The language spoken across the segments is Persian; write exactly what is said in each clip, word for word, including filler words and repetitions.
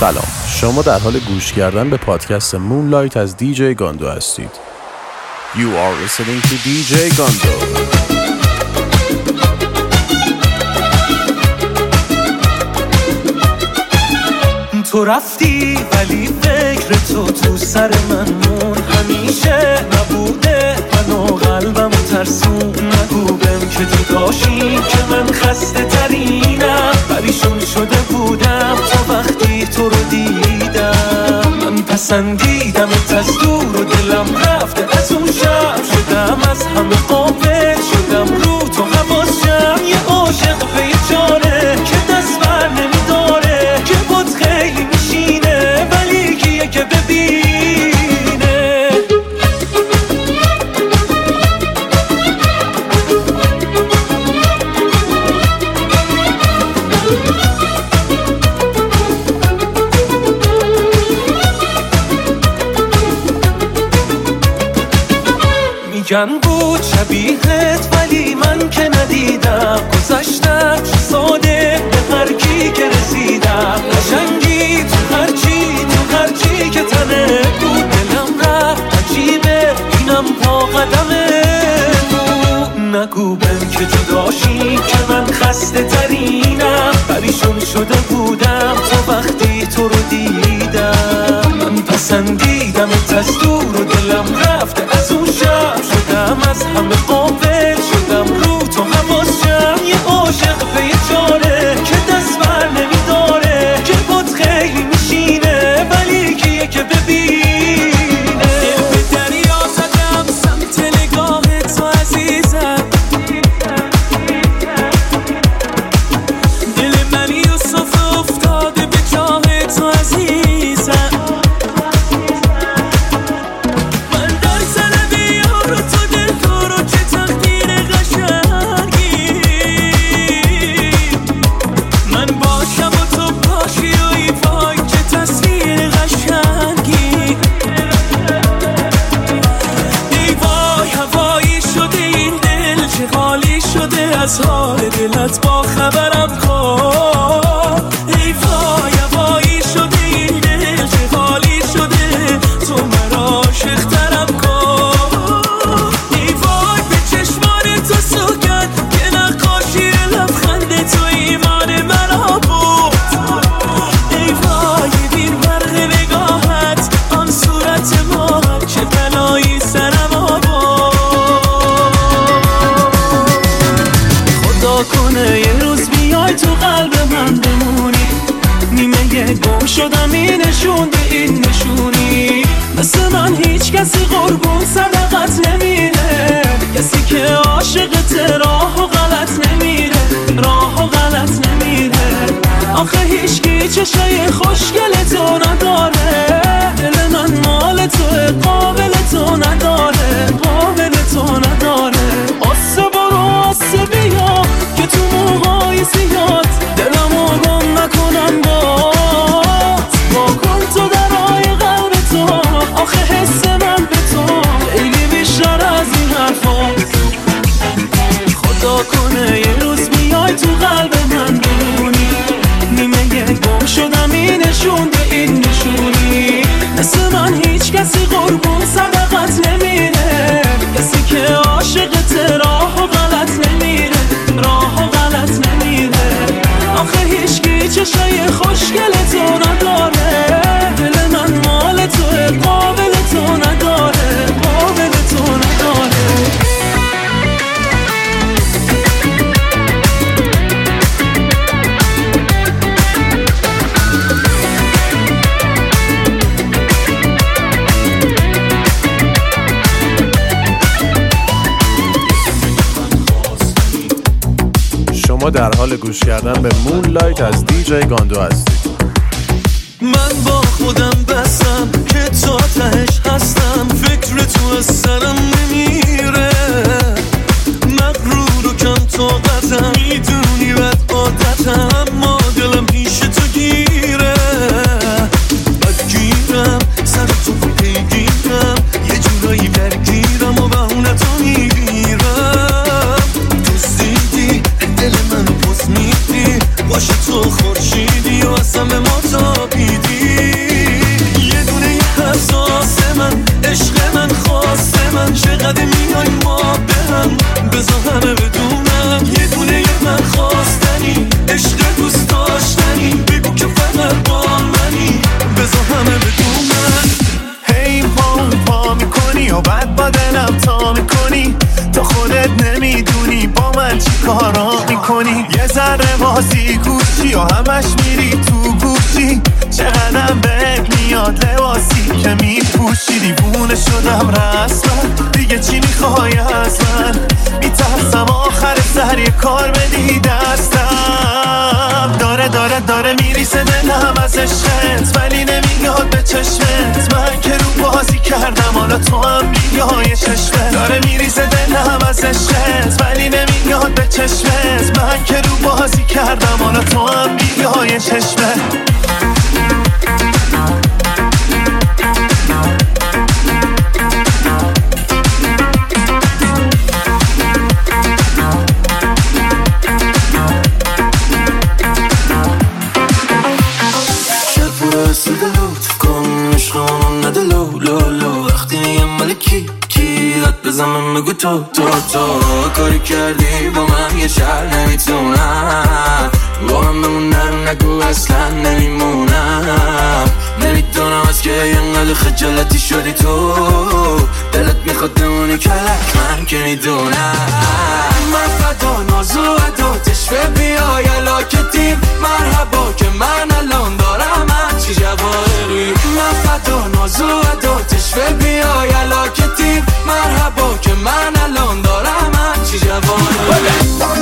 سلام، شما در حال گوش کردن به پادکست مونلایت از دیجی گاندو هستید. You are listening to دیجی گاندو. تو رفتی ولی فکر تو تو سر من مون، همیشه نبوده منو قلبم ترسون. نگو بهم که تو داشی که من خسته ترینم، پریشون شده بودم تا وقتی تو رو دیدم. من پسندیدمت از دور و دلم رفته از اون شب، شدم از همه غافل، شدم رو تو حواسم. یه عاشق بیچاره که دست بر نمیداره، که بود خیلی میشینه ولی کیه که ببینه. میگن بود شبیهت ولی من که ندیدم، گذشتم چه ساده به هر کی که رسیدم. قشنگی تو هرچی تو هرچی که تنه بود، دلم رفت عجیبه اینم پا قدمه بود. نگو بهم که جداشی که من خسته ترینم، پریشون شده بودم تا وقتی تو رو دیدم. من پسندیدمت از دور و دلم رفته از اون شب، شدم از همه غافل، شدم رو تو حواسم. یه عاشق بیچاره که دست بر نمیداره، که بود خیلی میشینه ولی کیه که ببینه. دل به دریا زدم سمت نگاه تو عزیزم، دل من یوسف افتاده به جاه تو عزیزم. از حال دلت با خبرم کن، ای وای هوایی شده این دل چه حالی شده، تو مرا عاشق ترم کن. ای وای به چشمان تو سوگن که نقاشی لبخند تو ایمان مرا بود. ای وای بین برق نگاهت آن صورت ما، چه بلایی سرم آورد. کنه یه روز بیای تو قلب من بمونی، نیمه گم شدم این نشون به این نشونی. مثل من هیچ کسی قربون صدقت نمیره، کسی که عاشقت راه و غلط نمیره، راه و غلط نمیره. آخه هیچکی چشای خوشگل تو نداره، دل من مال تو قابل تو نداره، قابل تو نداره. آسه برو آسه بیا که تو موهای زیاد دلمو گم نکنم بات. با کن تو درای قلب تو، آخه حس من به تو خیلی بیشتر از این حرفات. خدا کنه یه روز بیای تو قلب من بمونی، نیمه گم شدم این نشون به این نشونی. مثل من هیچ کسی قربون صدقت نمیره، کسی که عاشقت راه و غلط نمیره، راه و غلط نمیره. آخه هیچکی چشای خوشگل تو نداره، دل من مال تو قابل تو نداره، قابل تو نداره. شما در حال گوش کردن به مونلایت از دیجی گاندو هستید. من با خودم بستم که تا تهش هستم، فکر تو از سرم نمیره. مغرور و کم طاقتم، میدونی بد عادتم، اما دلم پیش تو گیره. بدگیرم سر تو پیگیرم، یه جورایی درگیرم و بهونه تو میگیرم. تو زیدی دل منو پس میدی، باشه تو خورشیدی و از همه ما تابیدی. یه ذره بازی گوشی و همش میری تو گوشی، چقدرم بهت میاد لباسی که میپوشی. دیوونه شدم رسما، دیگه چی میخوای از من؟ میترسم آخر سر یه کار بدی دستم. داره داره داره میریسه دلم از عشقت، ولی نمیاد به چشمت. من که رو بازی کردم حالا تو هم بیای چشمت. داره میریسه دلم از عشقت، ولی نمیاد به چشمت. من که رو بازی کردم حالا تو هم بیای چشمت. بزنم بگو تو تو تو کاری کردی با من یه شهر نمیتونم با من بمونم، نگو اصلا نمیمونم. نمیدونم از که اینقدر خجالتی شدی تو، دلت میخواد بمونی کلک من که میدونم. من فدا نازو ادو تشوه بیای علاکتیم، مرحبا که من الان دارم هرچی جواهری. من فدا نازو ادو تشوه بیای علاکتیم، مرحبا که من الان دارم هرچی جواهری.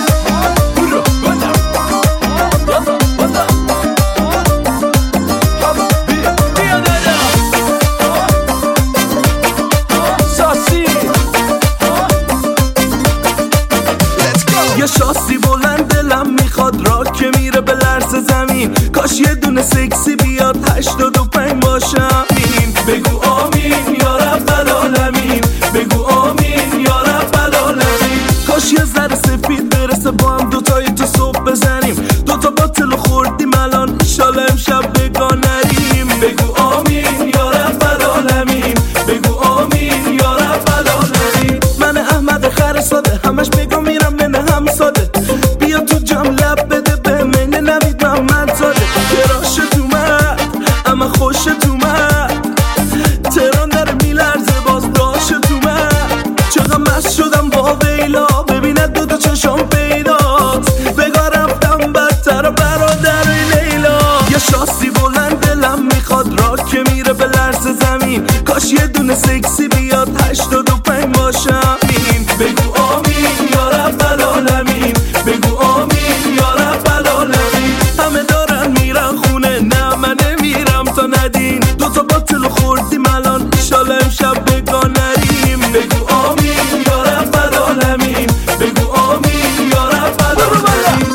یه شاسی بلند دلم میخواد را که میره به لرز زمین، کاش یه دونه سکسی بیاد هشتاد و پنج باشم این. بگو آمین یا رب العالمین، بگو آمین یا رب العالمین. کاش یه ذره سفید برسه با هم دوتایی تو صبح بزنیم، دوتا باطل خوردیم الان انشالله امشب بگاه نریم. بگو آمین یا رب العالمین، بگو آمین یا رب العالمین. من احمد خر ساده همش بگو میرم منه هم ساده، بیا تو جام لب بده به منه نوید محمد زاده. تراش تو من اما خوش تو من، تران داره میلرزه باز داش تو من. چقدر مست شدم با ویلا، ببیند دو دو چشم پیداست. بگاه رفتم بدتر برادر لیلا. یه شاسی بلند دلم میخواد را که میره به لرز زمین، کاش یه دونه سکسی بیاد هشتاد و پنج باشم این. بگو آمین یا رب العالمین، بگو آمین یا رب العالمین. همه دارن میرن خونه نه من نمیرم تا ندین، دوتا باطل خوردیم الان انشالله امشب بگاه نریم. بگو آمین یا رب العالمین، بگو آمین یا رب العالمین.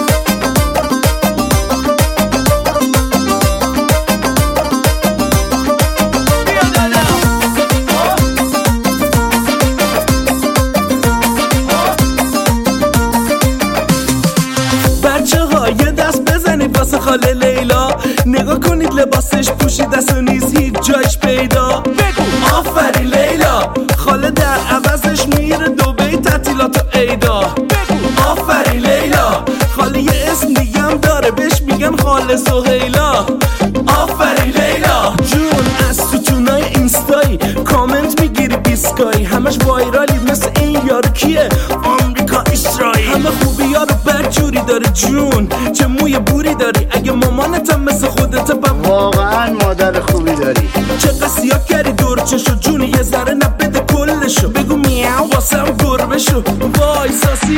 واسه خاله لیلا نگاه کنید لباسش پوشیده است و نیز هیچ جایش پیدا. بگو آفرین لیلا، خاله در عوضش میره دبی تعطیلات و عیدا. بگو آفرین لیلا، خاله یه اسم دیگه هم داره بهش میگن خاله سهیلا. آفرین لیلا جون، از تو تونای اینستایی کامنت میگیری بیسکایی، همش وایرالی مثل این یارو کیه آمریکا اسرائیل. همه خوبی یارو بدجوری داره جون، چه موی بوری داری، اگه مامانتم مثل خودت بب واقعا مادر خوبی داری. چه قصیا کردی دور چشو جون، یه ذره نبده کلشو. بگو میاو واسم گربه شو. وای ساسی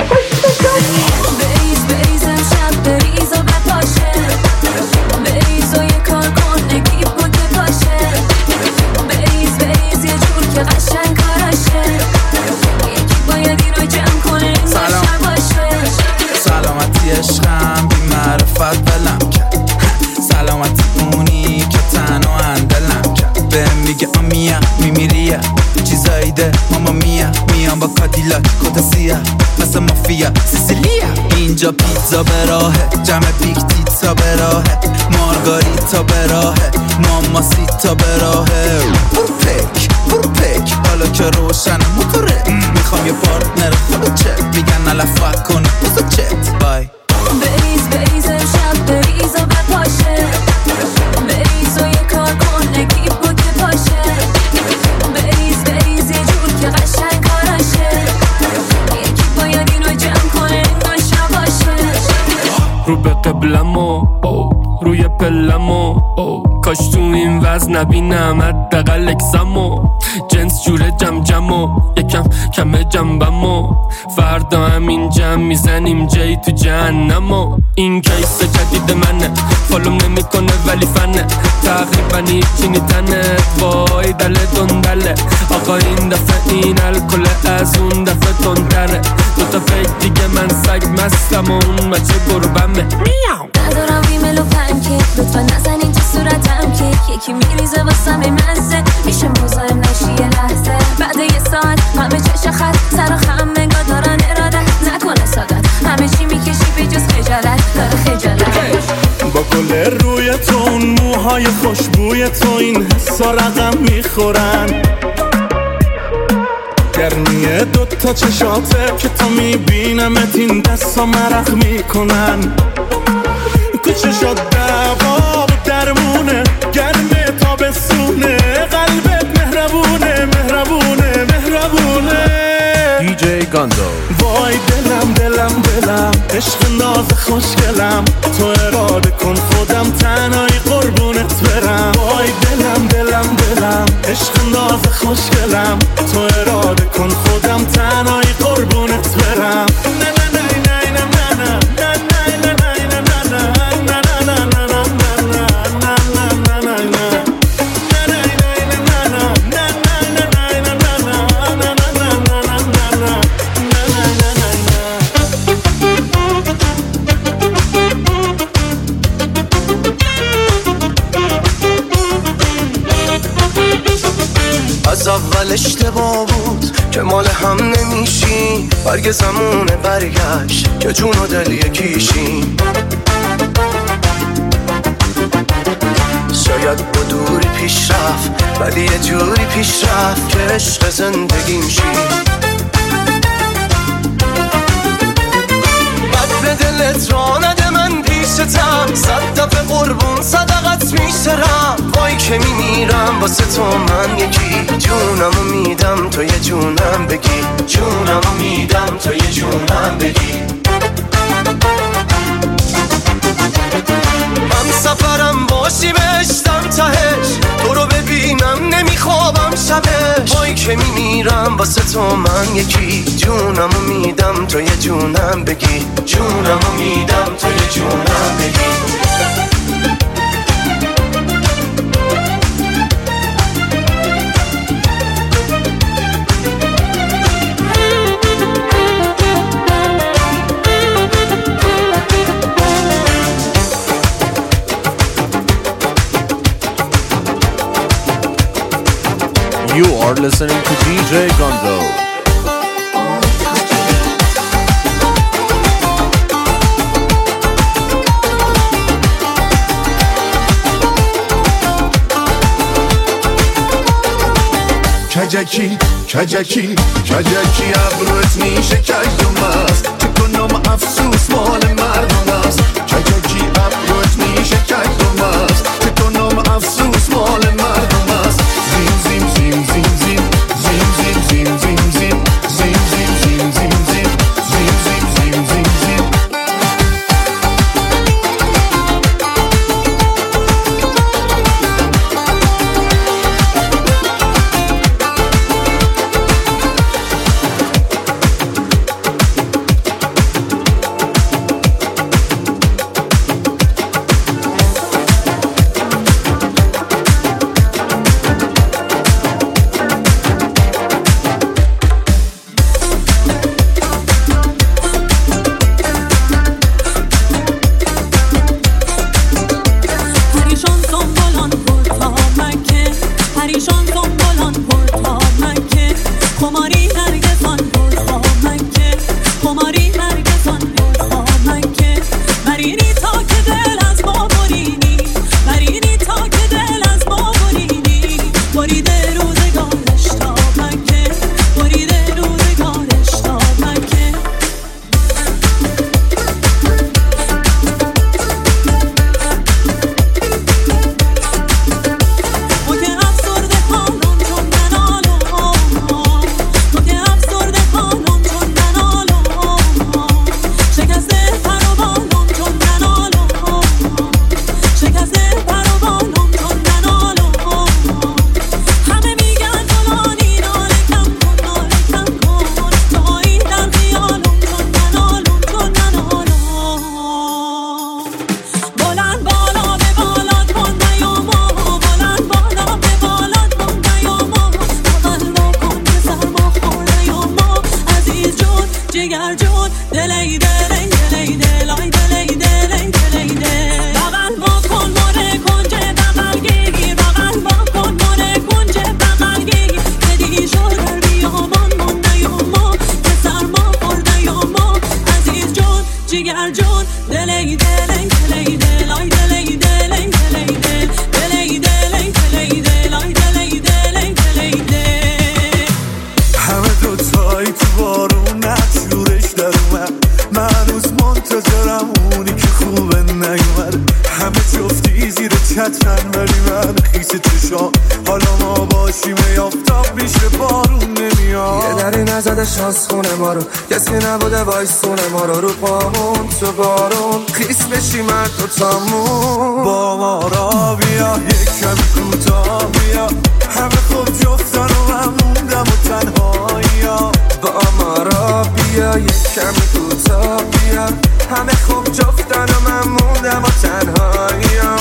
بریز بریز امشب بریز و بپاشه، بریز و یه کار کن نگیب کن که پاشه. بریز بریز یه جور که قشنگ کارشه، یکی باید این رو جمع کنه این باشر باشه. سلامتی عشقم بی معرفت بلم کرد، سلامتی اونی که تنها اندلم کرد. به میگه آمیا میمیریه چیزایی ده ماما میا، میام با کادیلاک کتا سیاه مثل مافیا سیسیلیا. اینجا پیتزا به راهه، جمع بیگ تیتا به راهه، مارگاریتا به راهه، ماماسیتا به راهه. برو پک برو پک حالا که روشن موتوره، میخوام یه پارتنر خودو چه میگن علفت کن بزا چت بای. بریز بریز امشب بریز و بپاشه، بریز و یه کار کن نگیب کن که پاشه. بریز بریز یه جور که قشنگ کارشه، یکی باید این رو جمع کنه این باشه باشه. قبلمو روی پلمو کاش تو این وزن نبینم حداقل اکسمو جنس جوره جم جمو یکم کم جنبمو فردا همین جمع میزنیم جای تو جهنمو این کیس جدید منه فالوم نمی کنه ولی فنه تقریبا هیچی نیتنه وای دل دندله آقا این دفعه این الکل از اون دفعه تندره دوتا فکر دیگه من سگ مستم و اون بچه گربمه میاو ندارم ریمل و پنکیک لطفا نزنین تو صورتم کیک یکی میریزه واسم مزه میشه مزاحم نشی یه لحظه بعد یه ساعت همه چش خط سر و خم انگار دارن ارادت نکنه سادت همه چی میکشی به جز خجالت داره خجالت با گل روی تو اون موهای خوشبوی تو این حسا رقم میخورن گرمیه دوتا چشاته که تا میبینمت این دستا مرخ میکنن کوچه شد دوا و درمونه گرمه تا بسونه قلبت مهربونه مهربونه مهربونه دیجی گاندو وای دلم دلم دلم عشق ناز خوشگلم تو اراده کن خودم تنهایی قربونت برم وای دلم دلم دلم عشق ناز خوشگلم تو اراده کن خودم تنهایی قربونت برم نه نه نه نه نه نه نه نه نه نه نه از اول اشتباه بود که مال هم نمیشیم برگ زمونه برگشت که جون و دل یکیشیم شاید با دوری پیش رفت ولی یه جوری پیش رفت که عشق زندگیم شی بد به دلت را نده من پیشتم صد دفعه قربون صدقت میشترم وای که میمیرم واسه تو من یکی جونمو میدم تو یه جونم بگی جونمو میدم تو یه جونم بگی من سفرم باشی بهشتم تهش تو رو ببینم نمیخوابم شبش وای که میمیرم واسه تو من یکی جونمو میدم تو یه جونم بگی جونمو میدم تو یه جونم بگی You are listening to دیجی Gondo. کجکی کجکی کجکی ابروت میشه کجم است چه کنم افسوس مال مردم است کجکی ابروت میشه کجم است چه کنم افسوس مال مردم است زیم زیم زیم زیم زیم زیم زیم زیم زیم زیم زیم زیم زیم زیم زیم زیم زیم زیم تن ولی من خیس چشام حالا ما باشیم یافتاب میشه بارون نمیاد. یه دری نزده شانس خونه ما رو کسی نبوده وایسونه ما رو رو پامون تو بارون خیس بشی من تو تامون. با ما را بیا یک کمی کوتاه بیا همه خوب جفتن و من موندم و تنهایی ها. با ما را بیا یک کمی کوتاه بیا همه خوب جفتن و من موندم و تنهایی ها.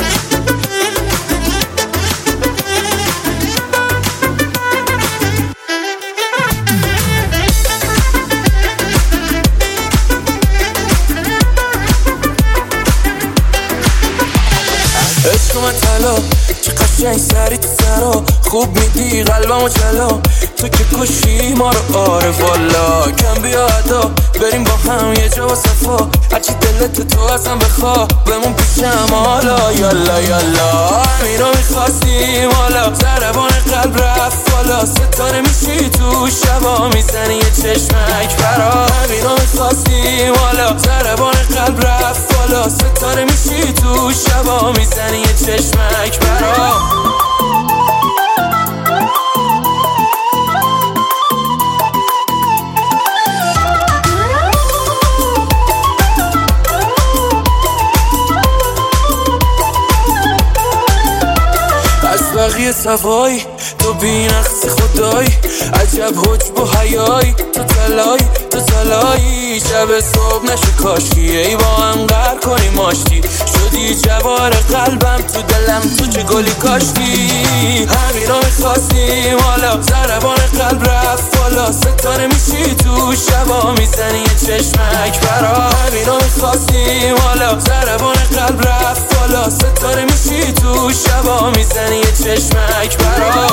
عشق من طلا چه قشنگ سری تو سرا خوب میدی قلبمو جلا تو که کشی ما رو آره والا. کم بیا ادا بریم با هم یه جا و صفا هرچی دلت تو ازم بخوا بمون پیشم حالا یالا یالا. همین رو میخواستیم حالا ضربان قلب رفت بالا ستاره میشی تو شبا میزنی یه چشمک برا. همین رو میخواستیم حالا ضربان قلب رفت بالا ستاره میشی تو شبا میزنی یه چشمک برا. بقیه صفایی تو بی نقص خدایی عجب حجب و حیایی تو تلایی تو تلایی شب صبح نشه کاشکی ای با هم قر کنی ماشتی شدی جوار قلبم تو دلم تو چه گلی کاشتی. همین رو میخواستیم حالا ضربان قلب رفت بالا ستاره میشی تو شبا میزنی یه چشمک برا. همین رو میخواستیم حالا ضربان قلب رفت بالا ستاره میشی تو شبا میزنی یه چشمک برا.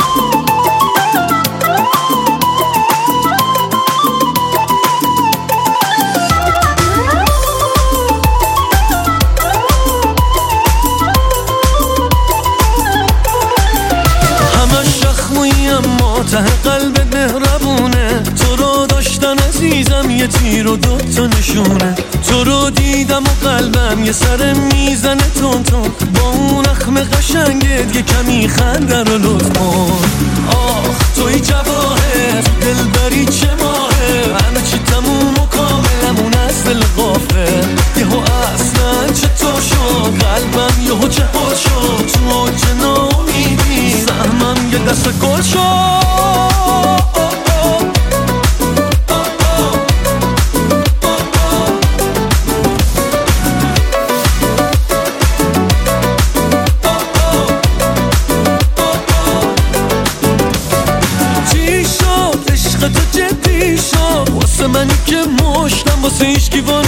ته قلب مهربونه تو رو داشتن عزیزم یه تیر و دوتا نشونه تو رو دیدم و قلبم یه سر میزنه تون تون با اون اخم قشنگت یه کمی خنده رو لطف کن. آخ توی جواهر دلبری چه ماهه همه چی تموم و کاملمون از دل غافل یهو اصلا چطور شد قلبم یهو چه حال شد تو چه نامیدی سهمم یه دست گل شد. منی که مشتم واسه هیچکی وا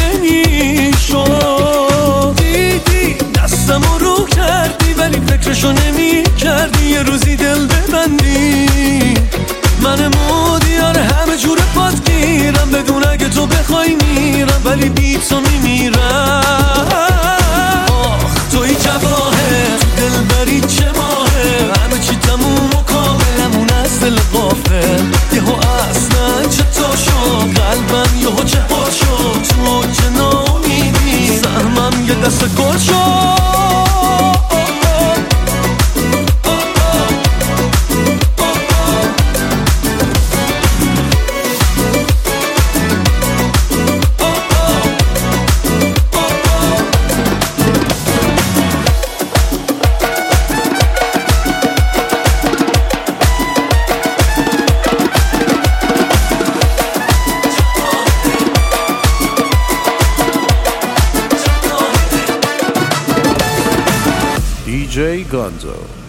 نمیشد دیدی دستم رو کردی ولی فکرشو نمی کردی یه روزی دل ببندی. من مودیار همه جور پات گیرم بدون اگه تو بخوای میرم ولی بی تو میمیرم. آخ توی جواهر دلبری چه ماهه همه چی تموم و کاملمون از دل غافل یهو اصلا چطور شد قلبم یهو چه حال شد تو چه نامیدی سهمم یه دست گل شد. دی جی Gonzo.